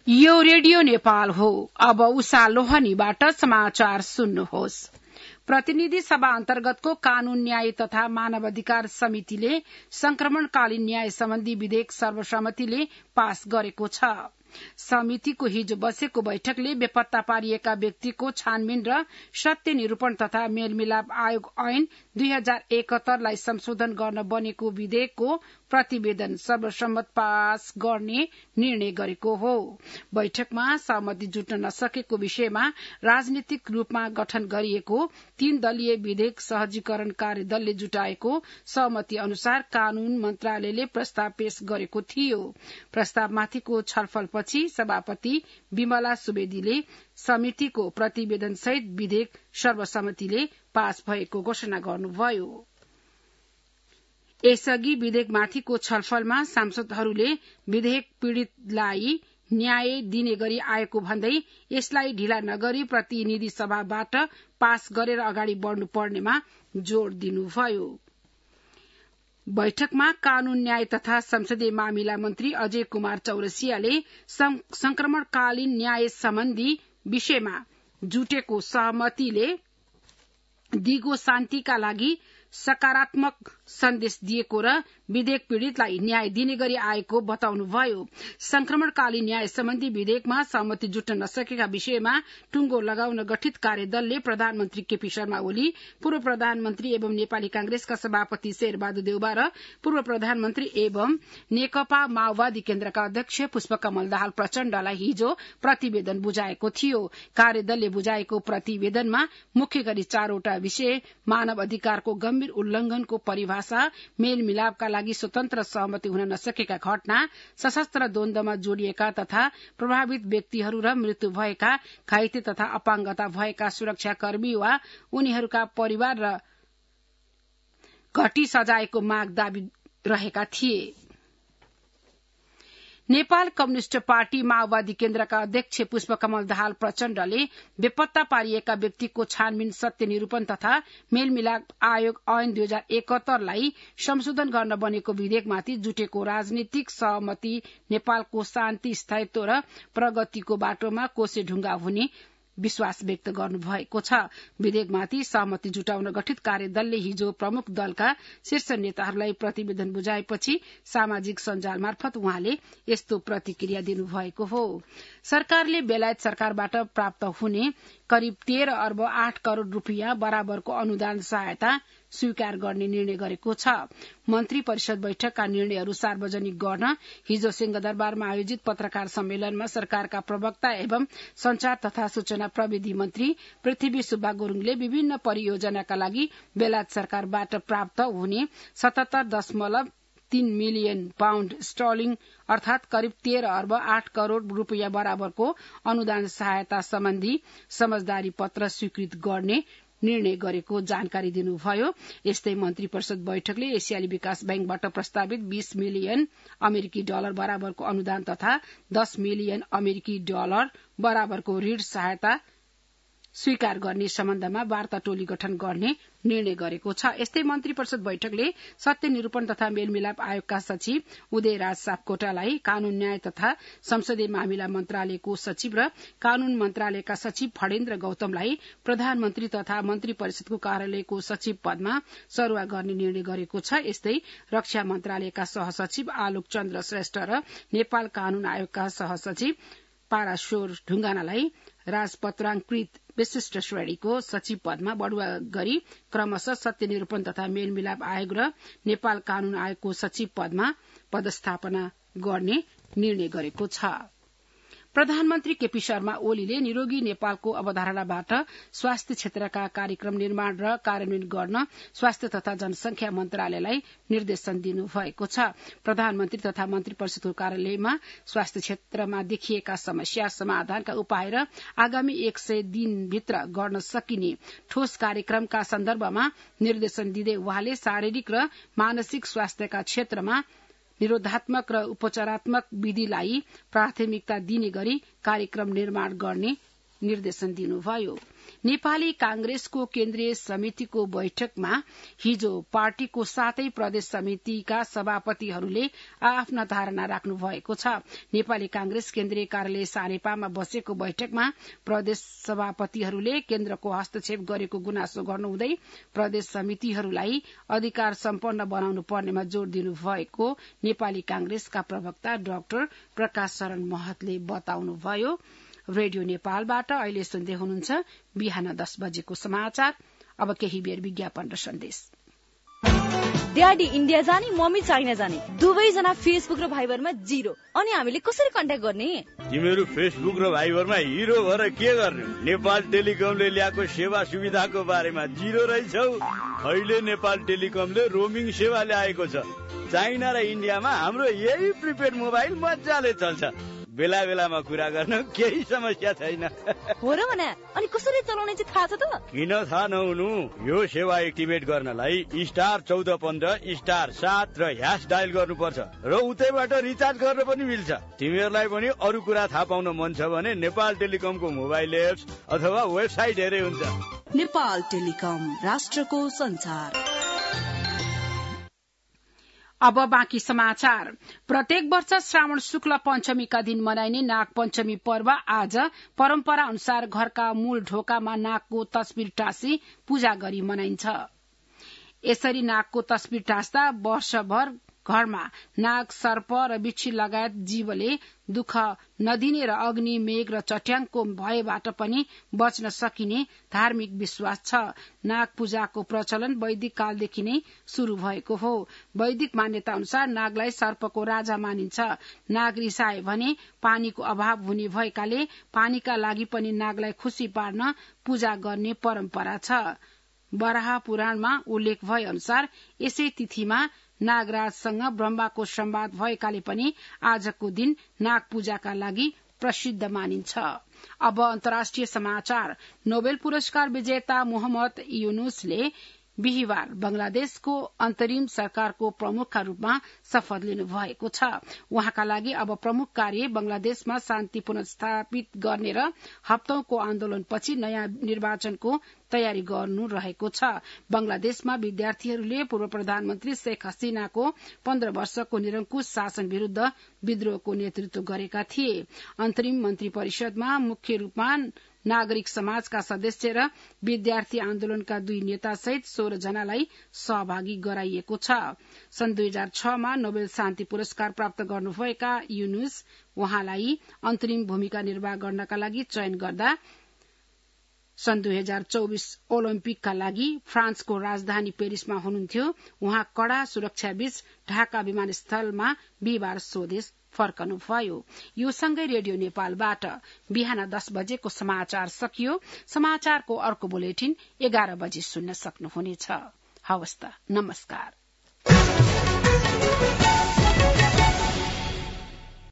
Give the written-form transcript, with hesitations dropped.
यो रेडियो नेपाल हो। अब उषा लोहनीबाट समाचार सुन्नुहोस्। प्रतिनिधि सभा अन्तर्गतको कानून न्याय तथा मानवाधिकार समितिले संक्रमणकालीन न्याय सम्बन्धी विधेयक सर्वसम्मतिले पास गरेको छ। समितिको हिजो बसेको बैठकले बेपत्ता पारिएका व्यक्तिको छानबिन र सत्य निरूपण तथा मेलमिलाप आयोग ऐन 2071 लाई संशोधन गर्न बनेको विधेयकको प्रतिवेदन सर्वसम्मत पास गर्ने निर्णय गरेको हो। बैठकमा सहमति जुट्न नसकेको विषयमा राजनीतिक रूपमा गठन गरिएको 3 दलीय विधेयक सहजीकरण कार्यदलले जुटाएको सहमति अनुसार कानून मन्त्रालयले प्रस्ताव पेश गरेको थियो। प्रस्तावमाथिको छलफलपछि सभापति विमला सुवेदीले समितिको प्रतिवेदन सहित विधेयक सर्वसम्मतिले पास भएको घोषणा गर्नुभयो। यसअघि विधेयकमाथिको छलफलमा सांसदहरूले विधेयक पीड़ितलाई न्याय दिने गरी आएको भन्दै यसलाई ढिला नगरी प्रतिनिधि सभाबाट पास गरेर अगाडि बढ्नुपर्नेमा जोड़ दिनुभयो। बैठकमा कानून न्याय तथा संसदीय मामिला मन्त्री अजय कुमार चौरसियाले संक्रमणकालीन न्याय सम्बन्धी विषयमा जुटेको सहमतिले दिगो शान्तिका लागि सकारात्मक सन्देश दिएको र विधेयक पीड़ितलाई न्याय दिने गरी आएको बताउनुभयो। संक्रमणकालीन न्याय सम्बन्धी विधेयकमा सहमति जुट्न नसकेका विषयमा टुंगो लगाउन गठित कार्यदलले प्रधानमन्त्री केपी शर्मा ओली, पूर्व प्रधानमन्त्री एवं नेपाली कांग्रेसका सभापति शेरबहादुर देउबा र पूर्व प्रधानमन्त्री एवं नेकपा माओवादी केन्द्रका अध्यक्ष पुष्पकमल दाहाल प्रचण्डलाई हिजो प्रतिवेदन बुझाएको थियो। कार्यदलले बुझाएको प्रतिवेदनमा मुख्य गरी 4वटा विषय मानव अधिकारको गम्भीर उल्लंघनको परिभाषा, मेलमिलापका लागि स्वतन्त्र सहमति हुन नसकेका घटना, सशस्त्र द्वन्द्वमा जोडिएका तथा प्रभावित व्यक्तिहरू र मृत्यु भएका, घाइते तथा अपाङ्गता भएका सुरक्षाकर्मी वा उनीहरूका परिवार र घटी सजायको माग दावी रहेका थिए। नेपाल कम्युनिष्ट पार्टी माओवादी केन्द्रका अध्यक्ष पुष्पकमल दाहाल प्रचण्डले बेपत्ता पारिएका व्यक्तिको छानबिन, सत्य निरूपण तथा मेलमिलाप आयोग ऐन 2071 लाई संशोधन गर्न बनेको विधेयकमाथि जुटेको राजनीतिक सहमति नेपालको शान्ति, स्थायित्व र प्रगतिको बाटोमा कोसे ढुङ्गा हुने विश्वास व्यक्त गर्नुभएको छ। विधेयकमाथि सहमति जुटाउन गठित कार्यदलले हिजो प्रमुख दलका शीर्ष नेताहरूलाई प्रतिवेदन बुझाएपछि सामाजिक सञ्जाल मार्फत उहाँले यस्तो प्रतिक्रिया दिनुभएको हो। सरकारले बेलायत सरकारबाट प्राप्त हुने करिब 13 अर्ब 8 करोड़ रूपियाँ बराबरको अनुदान सहायता स्वीकार गर्ने निर्णय गरेको छ। मन्त्री परिषद बैठकका निर्णयहरू सार्वजनिक गर्न हिजो सिंहदरबारमा आयोजित पत्रकार सम्मेलनमा सरकारका प्रवक्ता एवं संचार तथा सूचना प्रविधि मन्त्री पृथ्वी सुब्बा गुरूङले विभिन्न परियोजनाका लागि बेलायत सरकारबाट प्राप्त हुने 77.3 मिलियन पाउण्ड स्टर्लिङ अर्थात करिब 13 अर्ब 8 करोड़ रूपियाँ बराबरको अनुदान सहायता सम्बन्धी समझदारी पत्र स्वीकृत गर्ने निर्णय गरेको जानकारी दिनुभयो। यस्तै मन्त्री परिषद बैठकले एसियाली विकास बैंकबाट प्रस्तावित 20 मिलियन अमेरिकी डलर बराबरको अनुदान तथा 10 मिलियन अमेरिकी डलर बराबरको ऋण सहायता स्वीकार गर्ने सम्बन्धमा वार्ता टोली गठन गर्ने निर्णय गरेको छ। यस्तै मन्त्री परिषद बैठकले सत्य निरूपण तथा मेलमिलाप आयोगका सचिव उदयराज सापकोटालाई, कानून न्याय तथा संसदीय मामिला मन्त्रालयको सचिव र कानून मन्त्रालयका सचिव फणेन्द्र गौतमलाई प्रधानमन्त्री तथा मन्त्री परिषदको कार्यालयको सचिव पदमा सरुवा गर्ने निर्णय गरेको छ। यस्तै रक्षा मन्त्रालयका सहसचिव आलोक चन्द्र श्रेष्ठ र नेपाल कानून आयोगका सहसचिव पाराशोर ढुङ्गानालाई राजपत्राङ्कृत विशिष्ट श्रेणीको सचिव पदमा बढुवा गरी क्रमशः सत्य निरूपण तथा मेलमिलाप आयोग र नेपाल कानून आयोगको सचिव पदमा पदस्थापना गर्ने निर्णय गरेको छ। प्रधानमन्त्री केपी शर्मा ओलीले निरोगी नेपालको अवधारणाबाट स्वास्थ्य क्षेत्रका कार्यक्रम निर्माण र कार्यान्वयन गर्न स्वास्थ्य तथा जनसंख्या मन्त्रालयलाई निर्देशन दिनुभएको छ। प्रधानमन्त्री तथा मन्त्री परिषदको कार्यालयमा स्वास्थ्य क्षेत्रमा देखिएका समस्या समाधानका उपाय र आगामी 100 दिनभित्र गर्न सकिने ठोस कार्यक्रमका सन्दर्भमा निर्देशन दिँदै उहाँले शारीरिक र मानसिक स्वास्थ्यका क्षेत्रमा निरोधात्मक र उपचारात्मक विधिलाई प्राथमिकता दिने गरी कार्यक्रम निर्माण गर्ने निर्देशन दिनुभयो। नेपाली कांग्रेसको केन्द्रीय समितिको बैठकमा हिजो पार्टीको 7 प्रदेश समितिका सभापतिहरूले आफ्ना धारणा राख्नु भएको छ। नेपाली कांग्रेस केन्द्रीय कार्यालय सानेपामा बसेको बैठकमा प्रदेश सभापतिहरूले केन्द्रको हस्तक्षेप गरेको गुनासो गर्नुहुँदै प्रदेश समितिहरूलाई अधिकार सम्पन्न बनाउनु पर्नेमा जोड़ दिनु भएको नेपाली कांग्रेसका प्रवक्ता डाक्टर प्रकाश शरण महतले बताउनुभयो। रेडियो नेपालबाट अहिले सुन्दै हुनुहुन्छ बिहान 10 बजेको समाचार। अब केही बेर विज्ञापन र सन्देश। ड्याडी इन्डिया जाने, मम्मी चाइना जाने, दुवैजना फेसबुक र भाइबरमा 0। अनि हामीले कसरी कन्ट्याक्ट गर्ने? तिमीहरू फेसबुक र भाइबरमा हिरो भएर के गर्ने? नेपाल टेलिकमले ल्याएको सेवा सुविधाको बारेमा 0 रहेछौ। अहिले नेपाल टेलिकमले रोमिङ सेवा ल्याएको छ। चाइना र इन्डियामा हाम्रो यही प्रिपेड मोबाइल मजाले चल्छ। बेला बेलामा कुरा गर्न केही समस्या छैन। हो र भने अनि कसरी चलाउने चाहिँ थाहा छ त? किन थाहा नहुनु? यो सेवा एक्टिभेट गर्नलाई *1415 *7 र # डायल गर्नुपर्छ र उतैबाट रिचार्ज गर्न पनि मिल्छ। तिमीहरूलाई पनि अरू कुरा थाहा पाउन मन छ भने नेपाल टेलिकमको मोबाइल एप्स अथवा वेबसाइट हेरे हुन्छ। नेपाल टेलिकम, राष्ट्रको संचार। अब बाँकी समाचार। प्रत्येक वर्ष श्रावण शुक्ल पञ्चमीका दिन मनाइने नाग पञ्चमी पर्व आज परम्परा अनुसार घरका मूल ढोकामा नागको तस्बिर टाँसी पूजा गरी मनाइन्छ। यसरी नागको तस्बिर टाँस्दा वर्षभर घरमा नाग, सर्प र बिच्छी लगायत जीवले दुःख नदिने र अग्नि, मेघ र चट्याङको भयबाट पनि बच्न सकिने धार्मिक विश्वास छ। नाग पूजाको प्रचलन वैदिक कालदेखि नै शुरू भएको हो। वैदिक मान्यता अनुसार नागलाई सर्पको राजा मानिन्छ। नाग रिसाए भने पानीको अभाव हुने भएकाले पानीका लागि पनि नागलाई खुशी पार्न पूजा गर्ने परम्परा छ। वराह पुराणमा उल्लेख भए अनुसार यसै तिथिमा नागराजसँग ब्रह्माको संवाद भएकाले पनि आजको दिन नाग पूजाका लागि प्रसिद्ध मानिन्छ। अब अन्तर्राष्ट्रिय समाचार। नोबेल पुरस्कार विजेता मोहम्मद युनुसले बिहिबार बंगलादेशको अन्तरिम सरकारको प्रमुखका रूपमा शपथ लिनु भएको छ। उहाँका लागि अब प्रमुख कार्य बंगलादेशमा शान्ति पुनर्स्थापित गर्ने र हप्तौंको आन्दोलनपछि नयाँ निर्वाचनको तयारी गर्नु रहेको छ। बंगलादेशमा विद्यार्थीहरूले पूर्व प्रधानमन्त्री शेख हसीनाको 15 वर्षको निरंकुश शासन विरूद्ध विद्रोहको नेतृत्व गरेका थिए। अन्तरिम मन्त्री परिषदमा मुख्य रूपमा नागरिक समाजका सदस्य र विद्यार्थी आन्दोलनका 2 नेता सहित 16 जनालाई सहभागी गराइएको छ। सन् 2006 मा नोबेल शान्ति पुरस्कार प्राप्त गर्नुभएका युनुस उहाँलाई अन्तरिम भूमिका निर्वाह गर्नका लागि चयन गर्दा सन् 2024 ओलम्पिकका लागि फ्रान्सको राजधानी पेरिसमा हुनुहुन्थ्यो। उहाँ कड़ा सुरक्षाबीच ढाका विमानस्थलमा बिहिबार स्वदेश फर्कनुभयो। यो सँगै रेडियो नेपालबाट बिहान 10 बजेको समाचार सकियो। समाचारको अर्को बुलेटिन 11 बजे सुन्न सक्नुहुनेछ। हवस् त, नमस्कार।